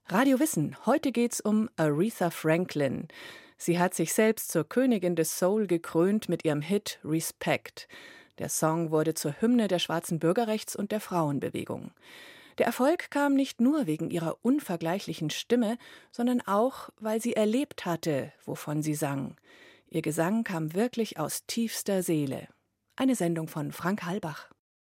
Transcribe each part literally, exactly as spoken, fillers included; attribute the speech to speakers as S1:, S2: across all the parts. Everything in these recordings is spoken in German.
S1: Radio Wissen, heute geht's um Aretha Franklin. Sie hat sich selbst zur Königin des Soul gekrönt mit ihrem Hit Respect. Der Song wurde zur Hymne der schwarzen Bürgerrechts- und der Frauenbewegung. Der Erfolg kam nicht nur wegen ihrer unvergleichlichen Stimme, sondern auch, weil sie erlebt hatte, wovon sie sang. Ihr Gesang kam wirklich aus tiefster Seele. Eine Sendung von Frank Halbach.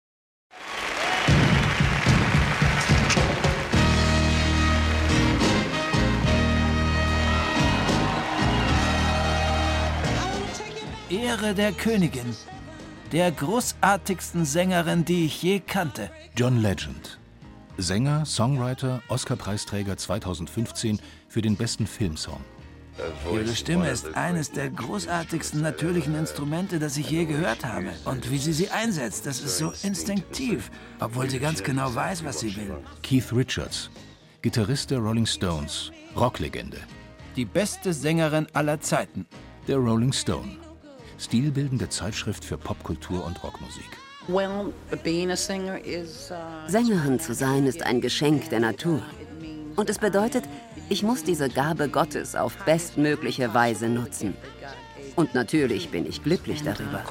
S2: Ehre der Königin, der großartigsten Sängerin, die ich je kannte.
S3: John Legend. Sänger, Songwriter, Oscar-Preisträger zweitausendfünfzehn für den besten Filmsong.
S2: Ihre Stimme ist eines der großartigsten natürlichen Instrumente, das ich je gehört habe. Und wie sie sie einsetzt, das ist so instinktiv, obwohl sie ganz genau weiß, was sie will.
S3: Keith Richards, Gitarrist der Rolling Stones, Rocklegende.
S2: Die beste Sängerin aller Zeiten.
S3: Der Rolling Stone, stilbildende Zeitschrift für Popkultur und Rockmusik.
S4: Sängerin zu sein ist ein Geschenk der Natur. Und es bedeutet, ich muss diese Gabe Gottes auf bestmögliche Weise nutzen. Und natürlich bin ich glücklich darüber.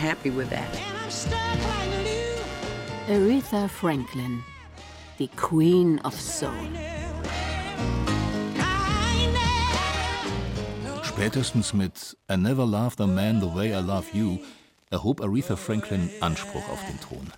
S5: Aretha Franklin, die Queen of Soul.
S3: Spätestens mit I Never Loved a Man the Way I Love You erhob Aretha Franklin Anspruch auf den Thron.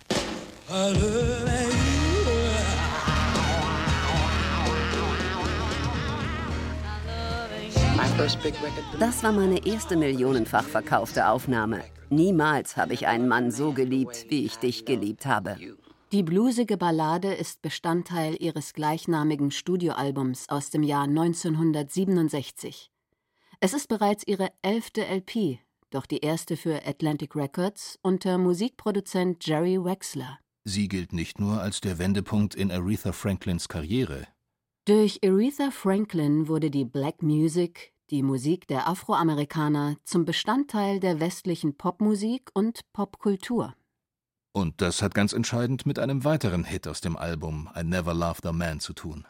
S4: Das war meine erste millionenfach verkaufte Aufnahme. Niemals habe ich einen Mann so geliebt, wie ich dich geliebt habe.
S5: Die bluesige Ballade ist Bestandteil ihres gleichnamigen Studioalbums aus dem Jahr neunzehnhundertsiebenundsechzig. Es ist bereits ihre elfte L P, doch die erste für Atlantic Records unter Musikproduzent Jerry Wexler.
S3: Sie gilt nicht nur als der Wendepunkt in Aretha Franklins Karriere.
S5: Durch Aretha Franklin wurde die Black Music, die Musik der Afroamerikaner, zum Bestandteil der westlichen Popmusik und Popkultur.
S3: Und das hat ganz entscheidend mit einem weiteren Hit aus dem Album I Never Loved a Man zu tun.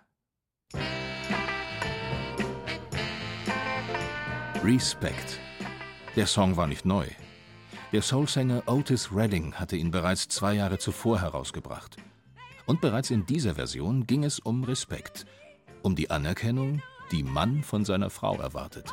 S3: Respect. Der Song war nicht neu. Der Soulsänger Otis Redding hatte ihn bereits zwei Jahre zuvor herausgebracht. Und bereits in dieser Version ging es um Respekt, um die Anerkennung, die Mann von seiner Frau erwartet.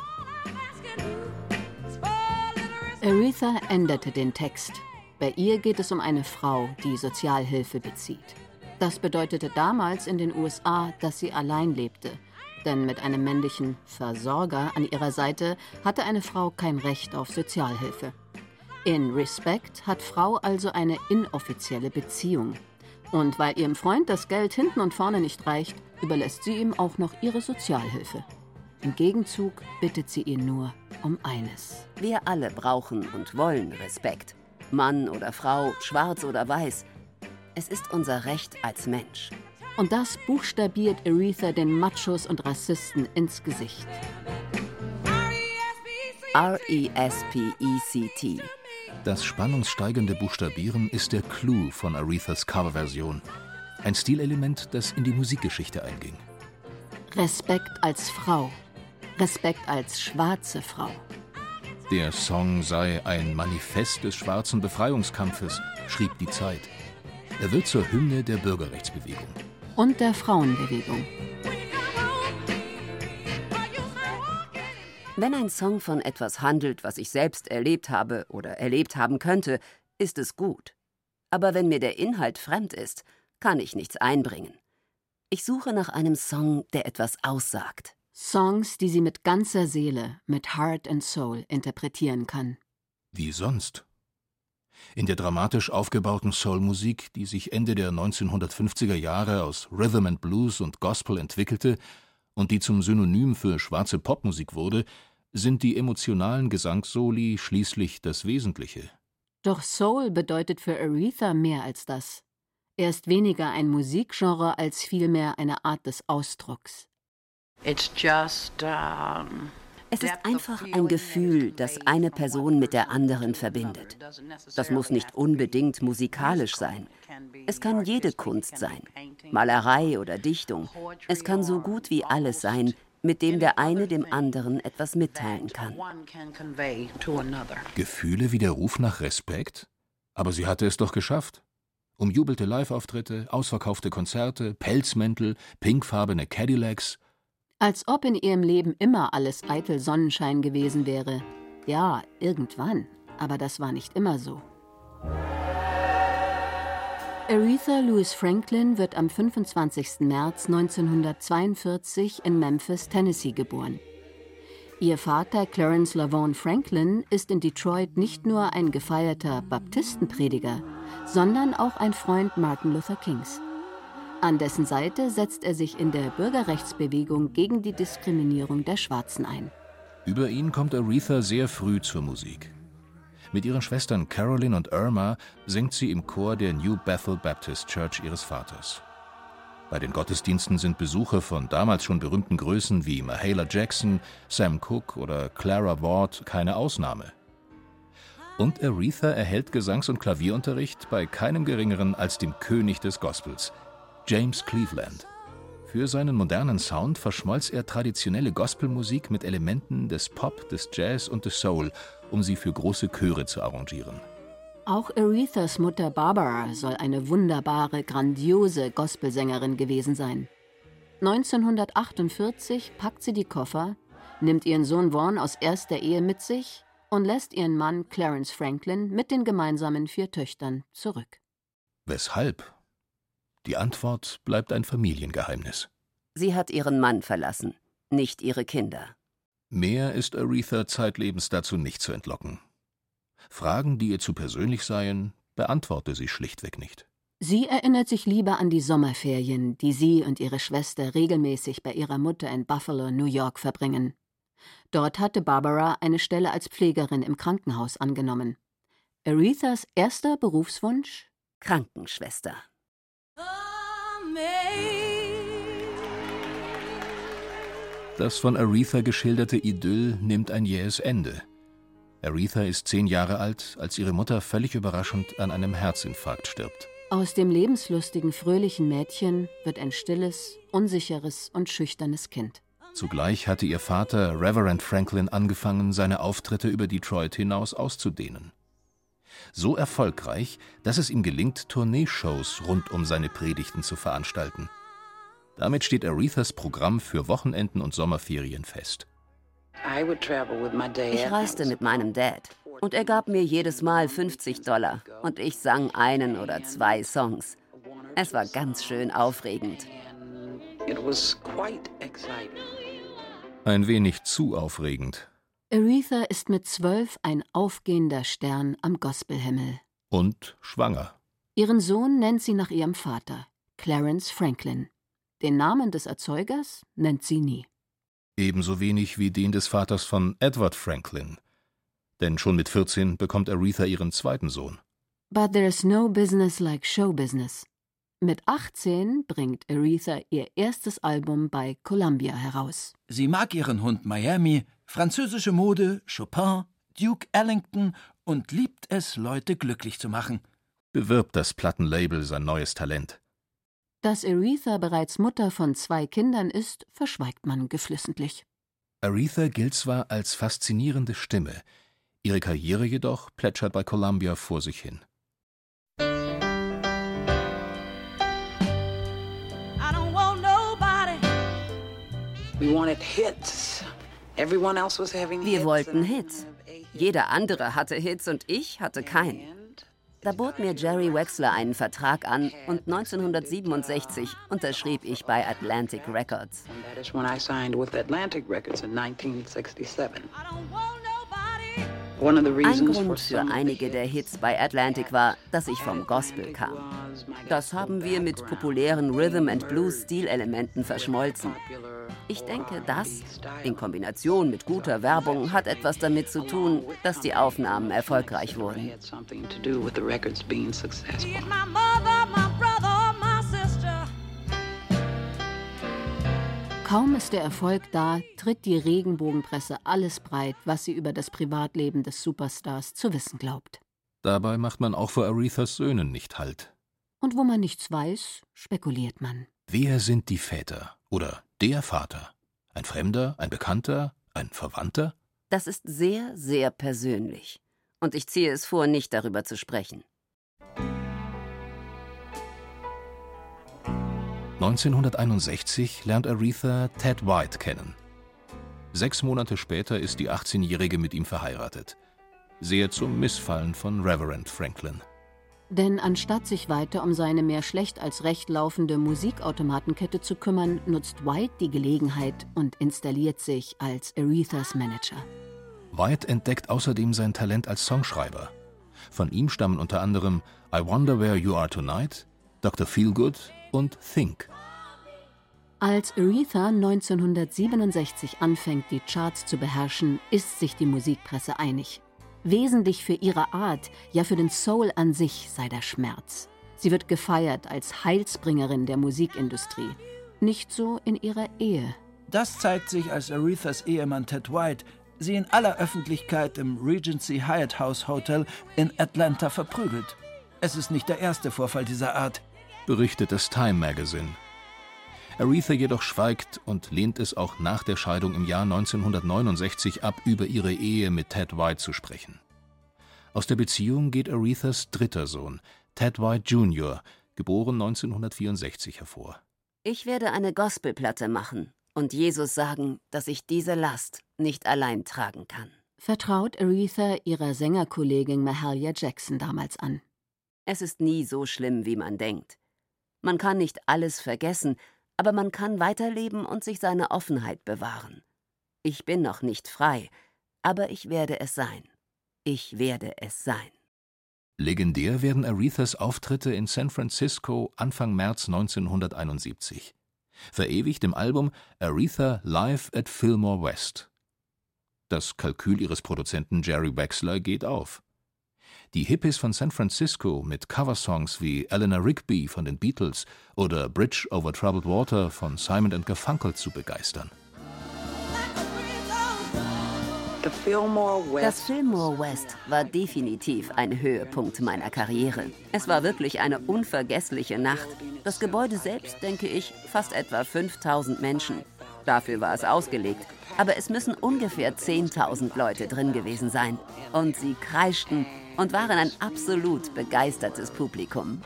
S5: Aretha änderte den Text. Bei ihr geht es um eine Frau, die Sozialhilfe bezieht. Das bedeutete damals in den U S A, dass sie allein lebte. Denn mit einem männlichen Versorger an ihrer Seite hatte eine Frau kein Recht auf Sozialhilfe. In Respect hat Frau also eine inoffizielle Beziehung. Und weil ihrem Freund das Geld hinten und vorne nicht reicht, überlässt sie ihm auch noch ihre Sozialhilfe. Im Gegenzug bittet sie ihn nur um eines.
S4: Wir alle brauchen und wollen Respekt. Mann oder Frau, schwarz oder weiß. Es ist unser Recht als Mensch.
S5: Und das buchstabiert Aretha den Machos und Rassisten ins Gesicht.
S4: R E S P E C T.
S3: Das spannungssteigende Buchstabieren ist der Clou von Arethas Coverversion. Ein Stilelement, das in die Musikgeschichte einging.
S5: Respekt als Frau. Respekt als schwarze Frau.
S3: Der Song sei ein Manifest des schwarzen Befreiungskampfes, schrieb die Zeit. Er wird zur Hymne der Bürgerrechtsbewegung.
S5: Und der Frauenbewegung.
S4: Wenn ein Song von etwas handelt, was ich selbst erlebt habe oder erlebt haben könnte, ist es gut. Aber wenn mir der Inhalt fremd ist, kann ich nichts einbringen. Ich suche nach einem Song, der etwas aussagt.
S5: Songs, die sie mit ganzer Seele, mit Heart and Soul interpretieren kann.
S3: Wie sonst? In der dramatisch aufgebauten Soulmusik, die sich Ende der neunzehnhundertfünfziger Jahre aus Rhythm and Blues und Gospel entwickelte und die zum Synonym für schwarze Popmusik wurde, sind die emotionalen Gesangssoli schließlich das Wesentliche.
S5: Doch Soul bedeutet für Aretha mehr als das. Er ist weniger ein Musikgenre als vielmehr eine Art des Ausdrucks.
S6: It's just um,
S4: Es ist einfach ein Gefühl, das eine Person mit der anderen verbindet. Das muss nicht unbedingt musikalisch sein. Es kann jede Kunst sein, Malerei oder Dichtung. Es kann so gut wie alles sein, mit dem der eine dem anderen etwas mitteilen kann.
S3: Gefühle wie der Ruf nach Respekt? Aber sie hatte es doch geschafft. Umjubelte Live-Auftritte, ausverkaufte Konzerte, Pelzmäntel, pinkfarbene Cadillacs.
S5: Als ob in ihrem Leben immer alles eitel Sonnenschein gewesen wäre. Ja, irgendwann, aber das war nicht immer so. Aretha Louise Franklin wird am fünfundzwanzigsten März neunzehnhundertzweiundvierzig in Memphis, Tennessee geboren. Ihr Vater Clarence LaVaughn Franklin ist in Detroit nicht nur ein gefeierter Baptistenprediger, sondern auch ein Freund Martin Luther Kings. An dessen Seite setzt er sich in der Bürgerrechtsbewegung gegen die Diskriminierung der Schwarzen ein.
S3: Über ihn kommt Aretha sehr früh zur Musik. Mit ihren Schwestern Carolyn und Irma singt sie im Chor der New Bethel Baptist Church ihres Vaters. Bei den Gottesdiensten sind Besucher von damals schon berühmten Größen wie Mahalia Jackson, Sam Cooke oder Clara Ward keine Ausnahme. Und Aretha erhält Gesangs- und Klavierunterricht bei keinem Geringeren als dem König des Gospels, James Cleveland. Für seinen modernen Sound verschmolz er traditionelle Gospelmusik mit Elementen des Pop, des Jazz und des Soul, um sie für große Chöre zu arrangieren.
S5: Auch Arethas Mutter Barbara soll eine wunderbare, grandiose Gospelsängerin gewesen sein. neunzehnhundertachtundvierzig packt sie die Koffer, nimmt ihren Sohn Vaughn aus erster Ehe mit sich und lässt ihren Mann Clarence Franklin mit den gemeinsamen vier Töchtern zurück.
S3: Weshalb? Die Antwort bleibt ein Familiengeheimnis.
S4: Sie hat ihren Mann verlassen, nicht ihre Kinder.
S3: Mehr ist Aretha zeitlebens dazu nicht zu entlocken. Fragen, die ihr zu persönlich seien, beantworte sie schlichtweg nicht.
S5: Sie erinnert sich lieber an die Sommerferien, die sie und ihre Schwester regelmäßig bei ihrer Mutter in Buffalo, New York verbringen. Dort hatte Barbara eine Stelle als Pflegerin im Krankenhaus angenommen. Arethas erster Berufswunsch?
S4: Krankenschwester.
S3: Das von Aretha geschilderte Idyll nimmt ein jähes Ende. Aretha ist zehn Jahre alt, als ihre Mutter völlig überraschend an einem Herzinfarkt stirbt.
S5: Aus dem lebenslustigen, fröhlichen Mädchen wird ein stilles, unsicheres und schüchternes Kind.
S3: Zugleich hatte ihr Vater, Reverend Franklin, angefangen, seine Auftritte über Detroit hinaus auszudehnen. So erfolgreich, dass es ihm gelingt, Tourneeshows rund um seine Predigten zu veranstalten. Damit steht Arethas Programm für Wochenenden und Sommerferien fest.
S4: Ich reiste mit meinem Dad und er gab mir jedes Mal fünfzig Dollar und ich sang einen oder zwei Songs. Es war ganz schön aufregend.
S3: Ein wenig zu aufregend.
S5: Aretha ist mit zwölf ein aufgehender Stern am Gospelhimmel.
S3: Und schwanger.
S5: Ihren Sohn nennt sie nach ihrem Vater, Clarence Franklin. Den Namen des Erzeugers nennt sie nie.
S3: Ebenso wenig wie den des Vaters von Edward Franklin. Denn schon mit vierzehn bekommt Aretha ihren zweiten Sohn.
S5: But there's no business like show business. Mit achtzehn bringt Aretha ihr erstes Album bei Columbia heraus.
S2: Sie mag ihren Hund Miami, französische Mode, Chopin, Duke Ellington und liebt es, Leute glücklich zu machen.
S3: Bewirbt das Plattenlabel sein neues Talent.
S5: Dass Aretha bereits Mutter von zwei Kindern ist, verschweigt man geflissentlich.
S3: Aretha gilt zwar als faszinierende Stimme, ihre Karriere jedoch plätschert bei Columbia vor sich hin.
S4: Wir wollten Hits. Jeder andere hatte Hits und ich hatte keinen. Da bot mir Jerry Wexler einen Vertrag an und neunzehnhundertsiebenundsechzig unterschrieb ich bei Atlantic Records. Ein Grund für einige der Hits bei Atlantic war, dass ich vom Gospel kam. Das haben wir mit populären Rhythm and Blues Stilelementen verschmolzen. Ich denke, das, in Kombination mit guter Werbung, hat etwas damit zu tun, dass die Aufnahmen erfolgreich wurden.
S5: Kaum ist der Erfolg da, tritt die Regenbogenpresse alles breit, was sie über das Privatleben des Superstars zu wissen glaubt.
S3: Dabei macht man auch vor Arethas Söhnen nicht Halt.
S5: Und wo man nichts weiß, spekuliert man.
S3: Wer sind die Väter oder der Vater? Ein Fremder, ein Bekannter, ein Verwandter?
S4: Das ist sehr, sehr persönlich. Und ich ziehe es vor, nicht darüber zu sprechen.
S3: neunzehnhunderteinundsechzig lernt Aretha Ted White kennen. Sechs Monate später ist die achtzehnjährige mit ihm verheiratet. Sehr zum Missfallen von Reverend Franklin.
S5: Denn anstatt sich weiter um seine mehr schlecht als recht laufende Musikautomatenkette zu kümmern, nutzt White die Gelegenheit und installiert sich als Arethas Manager.
S3: White entdeckt außerdem sein Talent als Songschreiber. Von ihm stammen unter anderem I Wonder Where You Are Tonight, Doktor Feelgood und Think.
S5: Als Aretha neunzehnhundertsiebenundsechzig anfängt, die Charts zu beherrschen, ist sich die Musikpresse einig. Wesentlich für ihre Art, ja für den Soul an sich sei der Schmerz. Sie wird gefeiert als Heilsbringerin der Musikindustrie. Nicht so in ihrer Ehe.
S2: Das zeigt sich, als Arethas Ehemann Ted White sie in aller Öffentlichkeit im Regency Hyatt House Hotel in Atlanta verprügelt. Es ist nicht der erste Vorfall dieser Art,
S3: berichtet das Time Magazine. Aretha jedoch schweigt und lehnt es auch nach der Scheidung im Jahr neunzehnhundertneunundsechzig ab, über ihre Ehe mit Ted White zu sprechen. Aus der Beziehung geht Arethas dritter Sohn, Ted White Junior, geboren neunzehnhundertvierundsechzig, hervor.
S4: Ich werde eine Gospelplatte machen und Jesus sagen, dass ich diese Last nicht allein tragen kann.
S5: Vertraut Aretha ihrer Sängerkollegin Mahalia Jackson damals an.
S4: Es ist nie so schlimm, wie man denkt. Man kann nicht alles vergessen, aber man kann weiterleben und sich seine Offenheit bewahren. Ich bin noch nicht frei, aber ich werde es sein. Ich werde es sein.
S3: Legendär werden Arethas Auftritte in San Francisco Anfang März neunzehnhunderteinundsiebzig. Verewigt im Album Aretha Live at Fillmore West. Das Kalkül ihres Produzenten Jerry Wexler geht auf. Die Hippies von San Francisco mit Coversongs wie Eleanor Rigby von den Beatles oder Bridge over Troubled Water von Simon and Garfunkel zu begeistern.
S4: Das Fillmore West war definitiv ein Höhepunkt meiner Karriere. Es war wirklich eine unvergessliche Nacht. Das Gebäude selbst, denke ich, fast etwa fünftausend Menschen. Dafür war es ausgelegt. Aber es müssen ungefähr zehntausend Leute drin gewesen sein. Und sie kreischten und waren ein absolut begeistertes Publikum.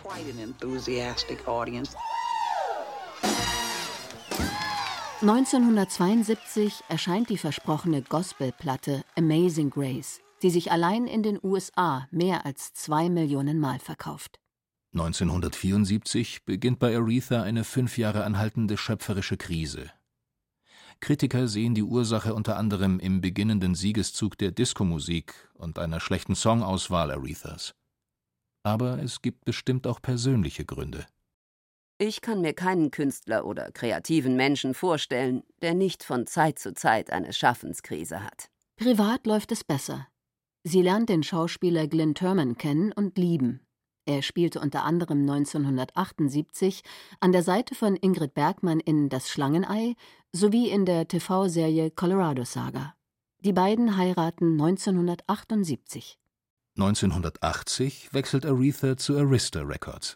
S5: neunzehnhundertzweiundsiebzig erscheint die versprochene Gospelplatte Amazing Grace, die sich allein in den U S A mehr als zwei Millionen Mal verkauft.
S3: neunzehnhundertvierundsiebzig beginnt bei Aretha eine fünf Jahre anhaltende schöpferische Krise. Kritiker sehen die Ursache unter anderem im beginnenden Siegeszug der Diskomusik und einer schlechten Songauswahl Arethas. Aber es gibt bestimmt auch persönliche Gründe.
S4: Ich kann mir keinen Künstler oder kreativen Menschen vorstellen, der nicht von Zeit zu Zeit eine Schaffenskrise hat.
S5: Privat läuft es besser. Sie lernt den Schauspieler Glyn Turman kennen und lieben. Er spielte unter anderem neunzehnhundertachtundsiebzig an der Seite von Ingrid Bergman in Das Schlangenei sowie in der T V-Serie Colorado Saga. Die beiden heiraten neunzehnhundertachtundsiebzig.
S3: neunzehnhundertachtzig wechselt Aretha zu Arista Records.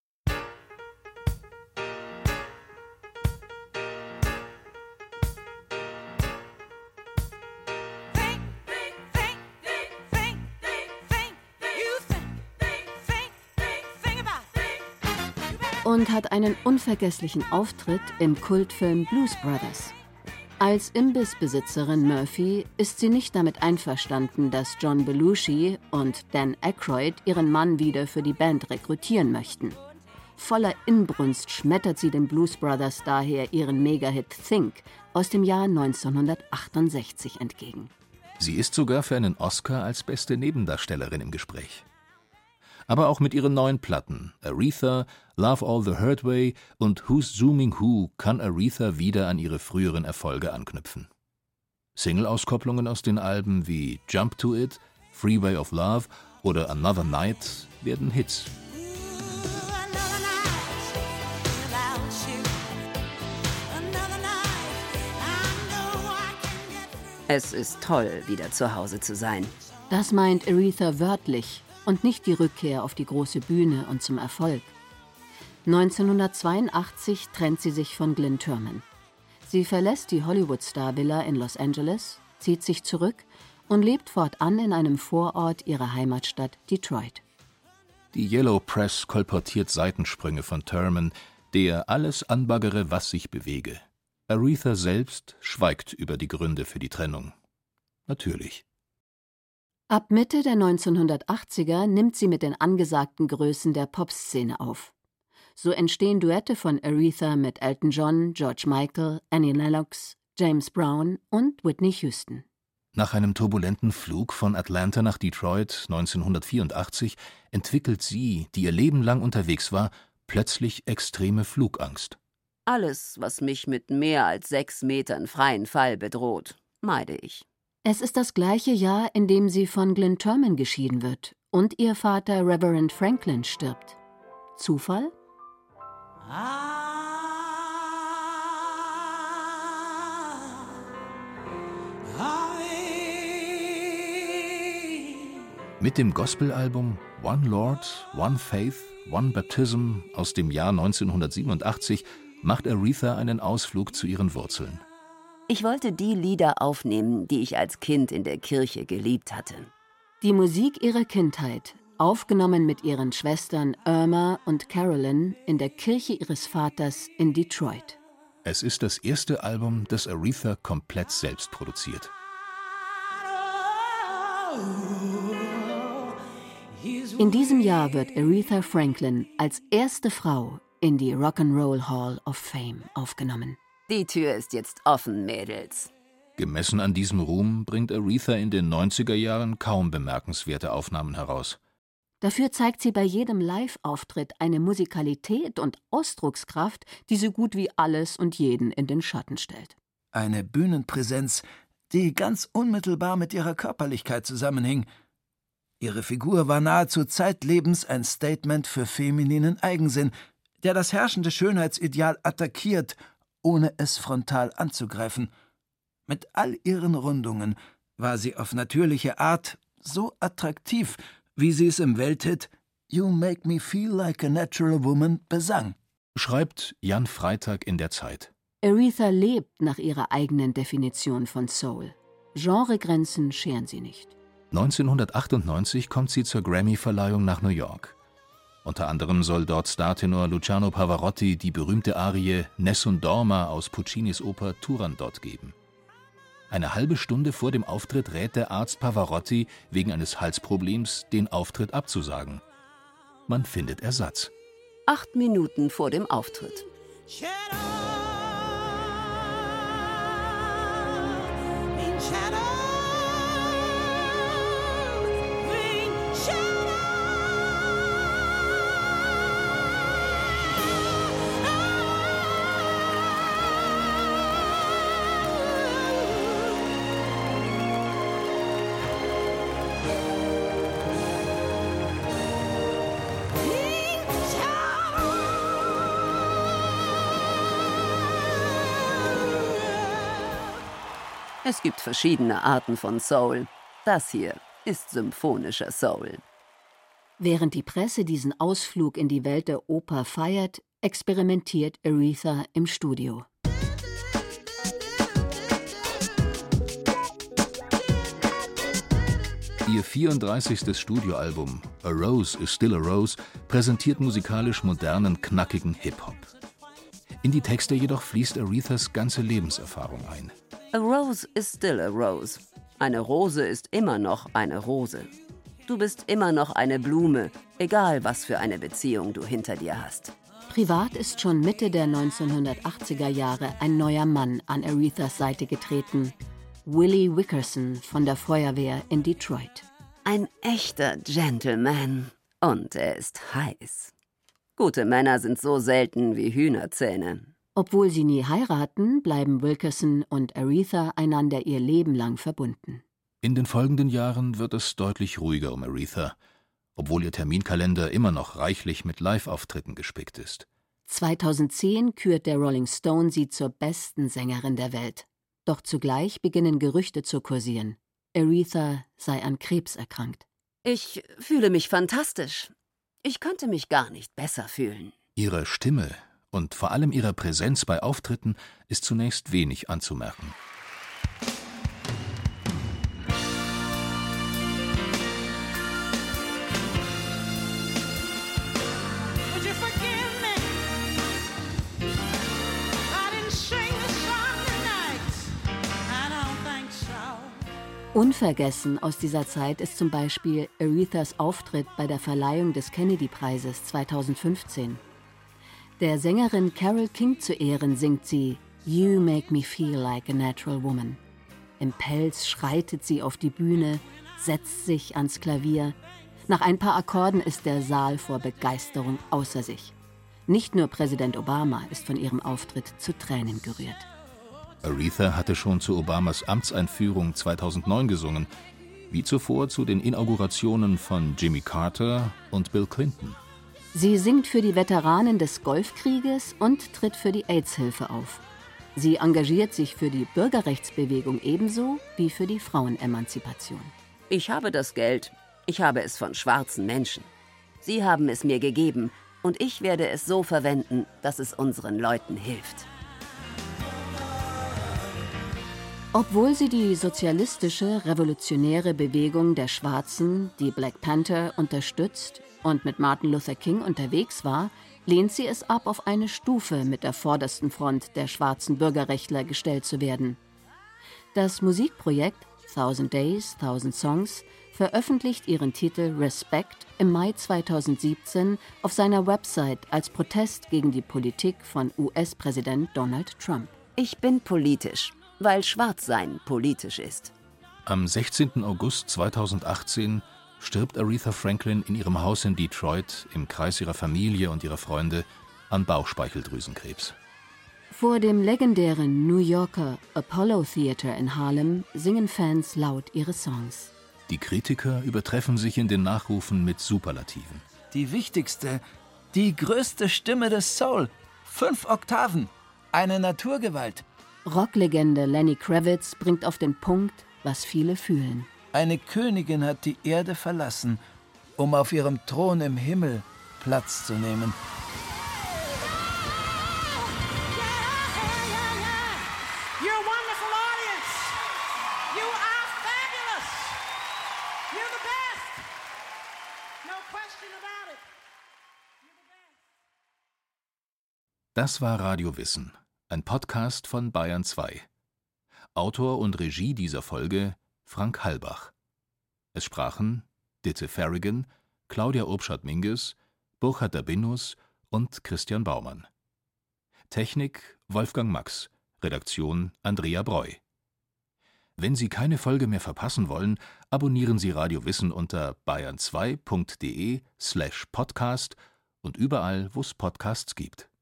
S5: Und hat einen unvergesslichen Auftritt im Kultfilm Blues Brothers. Als Imbissbesitzerin Murphy ist sie nicht damit einverstanden, dass John Belushi und Dan Aykroyd ihren Mann wieder für die Band rekrutieren möchten. Voller Inbrunst schmettert sie den Blues Brothers daher ihren Megahit Think aus dem Jahr neunzehnhundertachtundsechzig entgegen.
S3: Sie ist sogar für einen Oscar als beste Nebendarstellerin im Gespräch. Aber auch mit ihren neuen Platten Aretha, Love All the Hurt Way und Who's Zooming Who kann Aretha wieder an ihre früheren Erfolge anknüpfen. Single-Auskopplungen aus den Alben wie Jump to It, Freeway of Love oder Another Night werden Hits.
S4: Es ist toll, wieder zu Hause zu sein.
S5: Das meint Aretha wörtlich und nicht die Rückkehr auf die große Bühne und zum Erfolg. neunzehnhundertzweiundachtzig trennt sie sich von Glyn Turman. Sie verlässt die Hollywood-Star-Villa in Los Angeles, zieht sich zurück und lebt fortan in einem Vorort ihrer Heimatstadt Detroit.
S3: Die Yellow Press kolportiert Seitensprünge von Turman, der alles anbaggere, was sich bewege. Aretha selbst schweigt über die Gründe für die Trennung. Natürlich.
S5: Ab Mitte der neunzehnhundertachtziger nimmt sie mit den angesagten Größen der Popszene auf. So entstehen Duette von Aretha mit Elton John, George Michael, Annie Lennox, James Brown und Whitney Houston.
S3: Nach einem turbulenten Flug von Atlanta nach Detroit neunzehnhundertvierundachtzig entwickelt sie, die ihr Leben lang unterwegs war, plötzlich extreme Flugangst.
S4: Alles, was mich mit mehr als sechs Metern freien Fall bedroht, meide ich.
S5: Es ist das gleiche Jahr, in dem sie von Glyn Turman geschieden wird und ihr Vater Reverend Franklin stirbt. Zufall?
S3: Mit dem Gospelalbum One Lord, One Faith, One Baptism aus dem Jahr neunzehnhundertsiebenundachtzig macht Aretha einen Ausflug zu ihren Wurzeln.
S4: Ich wollte die Lieder aufnehmen, die ich als Kind in der Kirche geliebt hatte.
S5: Die Musik ihrer Kindheit, aufgenommen mit ihren Schwestern Irma und Carolyn in der Kirche ihres Vaters in Detroit.
S3: Es ist das erste Album, das Aretha komplett selbst produziert.
S5: In diesem Jahr wird Aretha Franklin als erste Frau in die Rock'n'Roll Hall of Fame aufgenommen.
S4: Die Tür ist jetzt offen, Mädels.
S3: Gemessen an diesem Ruhm bringt Aretha in den neunziger Jahren kaum bemerkenswerte Aufnahmen heraus.
S5: Dafür zeigt sie bei jedem Live-Auftritt eine Musikalität und Ausdruckskraft, die so gut wie alles und jeden in den Schatten stellt.
S2: Eine Bühnenpräsenz, die ganz unmittelbar mit ihrer Körperlichkeit zusammenhing. Ihre Figur war nahezu zeitlebens ein Statement für femininen Eigensinn, der das herrschende Schönheitsideal attackiert, ohne es frontal anzugreifen. Mit all ihren Rundungen war sie auf natürliche Art so attraktiv, wie sie es im Welthit »You Make Me Feel Like a Natural Woman« besang.
S3: Schreibt Jan Freitag in der Zeit.
S5: Aretha lebt nach ihrer eigenen Definition von Soul. Genregrenzen scheren sie nicht.
S3: neunzehnhundertachtundneunzig kommt sie zur Grammy-Verleihung nach New York. Unter anderem soll dort Startenor Luciano Pavarotti die berühmte Arie Nessun Dorma aus Puccinis Oper Turandot geben. Eine halbe Stunde vor dem Auftritt rät der Arzt Pavarotti, wegen eines Halsproblems den Auftritt abzusagen. Man findet Ersatz.
S4: Acht Minuten vor dem Auftritt. Es gibt verschiedene Arten von Soul. Das hier ist symphonischer Soul.
S5: Während die Presse diesen Ausflug in die Welt der Oper feiert, experimentiert Aretha im Studio.
S3: Ihr vierunddreißigstes Studioalbum A Rose is Still a Rose präsentiert musikalisch modernen, knackigen Hip-Hop. In die Texte jedoch fließt Arethas ganze Lebenserfahrung ein.
S4: A rose is still a rose. Eine Rose ist immer noch eine Rose. Du bist immer noch eine Blume, egal was für eine Beziehung du hinter dir hast.
S5: Privat ist schon Mitte der neunzehnhundertachtziger Jahre ein neuer Mann an Arethas Seite getreten. Willie Wickerson von der Feuerwehr in Detroit.
S4: Ein echter Gentleman. Und er ist heiß. Gute Männer sind so selten wie Hühnerzähne.
S5: Obwohl sie nie heiraten, bleiben Wilkerson und Aretha einander ihr Leben lang verbunden.
S3: In den folgenden Jahren wird es deutlich ruhiger um Aretha, obwohl ihr Terminkalender immer noch reichlich mit Live-Auftritten gespickt ist.
S5: zweitausendzehn kürt der Rolling Stone sie zur besten Sängerin der Welt. Doch zugleich beginnen Gerüchte zu kursieren. Aretha sei an Krebs erkrankt.
S4: Ich fühle mich fantastisch. Ich könnte mich gar nicht besser fühlen.
S3: Ihre Stimme und vor allem ihre Präsenz bei Auftritten ist zunächst wenig anzumerken.
S5: Unvergessen aus dieser Zeit ist zum Beispiel Arethas Auftritt bei der Verleihung des Kennedy-Preises zweitausendfünfzehn. Der Sängerin Carole King zu Ehren singt sie »You make me feel like a natural woman«. Im Pelz schreitet sie auf die Bühne, setzt sich ans Klavier. Nach ein paar Akkorden ist der Saal vor Begeisterung außer sich. Nicht nur Präsident Obama ist von ihrem Auftritt zu Tränen gerührt.
S3: Aretha hatte schon zu Obamas Amtseinführung zweitausendneun gesungen, wie zuvor zu den Inaugurationen von Jimmy Carter und Bill Clinton.
S5: Sie singt für die Veteranen des Golfkrieges und tritt für die AIDS-Hilfe auf. Sie engagiert sich für die Bürgerrechtsbewegung ebenso wie für die Frauenemanzipation.
S4: Ich habe das Geld. Ich habe es von schwarzen Menschen. Sie haben es mir gegeben und ich werde es so verwenden, dass es unseren Leuten hilft.
S5: Obwohl sie die sozialistische, revolutionäre Bewegung der Schwarzen, die Black Panther, unterstützt und mit Martin Luther King unterwegs war, lehnt sie es ab, auf eine Stufe mit der vordersten Front der schwarzen Bürgerrechtler gestellt zu werden. Das Musikprojekt Thousand Days, Thousand Songs veröffentlicht ihren Titel Respect im Mai zweitausendsiebzehn auf seiner Website als Protest gegen die Politik von U S-Präsident Donald Trump.
S4: Ich bin politisch, weil Schwarzsein politisch ist.
S3: Am sechzehnten August zweitausendachtzehn stirbt Aretha Franklin in ihrem Haus in Detroit im Kreis ihrer Familie und ihrer Freunde an Bauchspeicheldrüsenkrebs.
S5: Vor dem legendären New Yorker Apollo Theater in Harlem singen Fans laut ihre Songs.
S3: Die Kritiker übertreffen sich in den Nachrufen mit Superlativen.
S2: Die wichtigste, die größte Stimme des Soul. Fünf Oktaven. Eine Naturgewalt.
S5: Rocklegende Lenny Kravitz bringt auf den Punkt, was viele fühlen.
S2: Eine Königin hat die Erde verlassen, um auf ihrem Thron im Himmel Platz zu nehmen.
S3: Das war Radio Wissen, ein Podcast von Bayern zwei. Autor und Regie dieser Folge Frank Halbach. Es sprachen Ditte Farrigan, Claudia Obschat-Minges, Burkhard Dabinus und Christian Baumann. Technik Wolfgang Max, Redaktion Andrea Breu. Wenn Sie keine Folge mehr verpassen wollen, abonnieren Sie Radio Wissen unter bayern zwei punkt de slash podcast und überall, wo es Podcasts gibt.